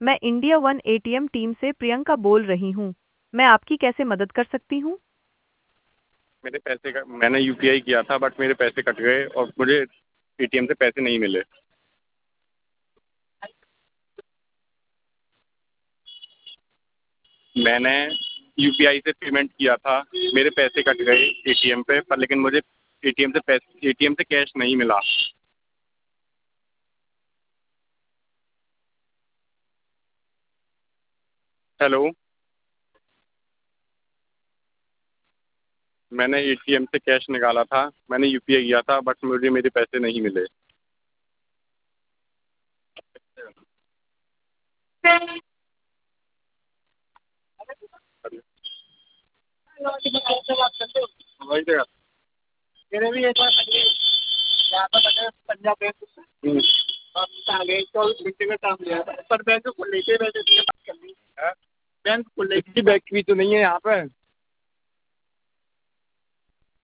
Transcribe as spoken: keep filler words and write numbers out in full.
میں India one A T M team سے پرینکا بول رہی ہوں۔ میں آپ کی کیسے مدد کر سکتی ہوں؟ میرے پیسے کا میں نے یو پی آئی کیا تھا بٹ میرے پیسے کٹ گئے اور مجھے اے ٹی ایم سے پیسے نہیں ملے۔ میں نے یو پی آئی سے پیمنٹ کیا تھا، میرے پیسے کٹ گئے اے ٹی ایم پہ پر لیکن مجھے اے ٹی ایم سے پیسے اے ٹی ایم سے کیش نہیں ملا۔ ہیلو، میں نے اے ٹی ایم سے کیش نکالا تھا، میں نے یو پی آئی کیا تھا بٹ مجھے میرے پیسے نہیں ملے۔ بینک بھی تو نہیں ہے یہاں پہ۔